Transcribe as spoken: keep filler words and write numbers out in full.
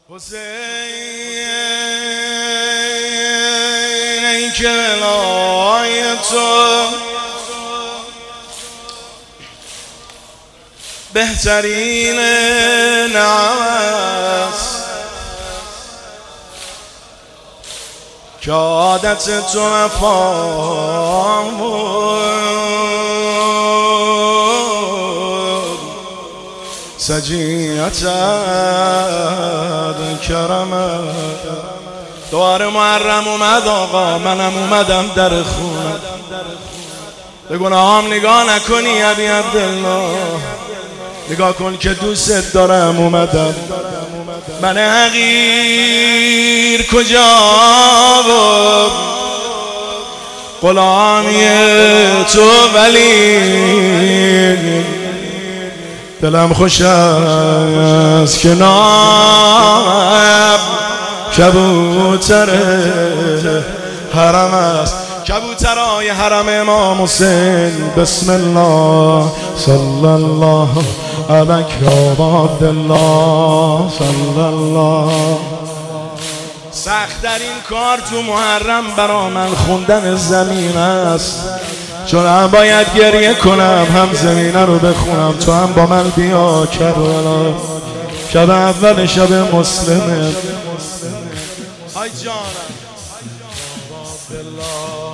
حسین ای که ولای تو بهترین نعم است که عادت تو وفا بود سجیت کرمت. دوار محرم اومد آقا، منم اومدم در خونه. به گناهام نگاه نکنی ابی عبدالله، نگاه کن که دوست دارم. اومدم من حقیر کجا بود غلامی تو، ولی دلم خوش است که نام کبوتر حرم است. کبوترای حرم امام حسین، بسم الله صلی الله علیک یا عبدالله صلی الله. سخت در این کار تو محرم برا من خوندن زمین است، چون هم باید گریه کنم هم زمینه رو بخونم. تو هم با من بیا کربلا، شب اول شب مسلمه. های جانم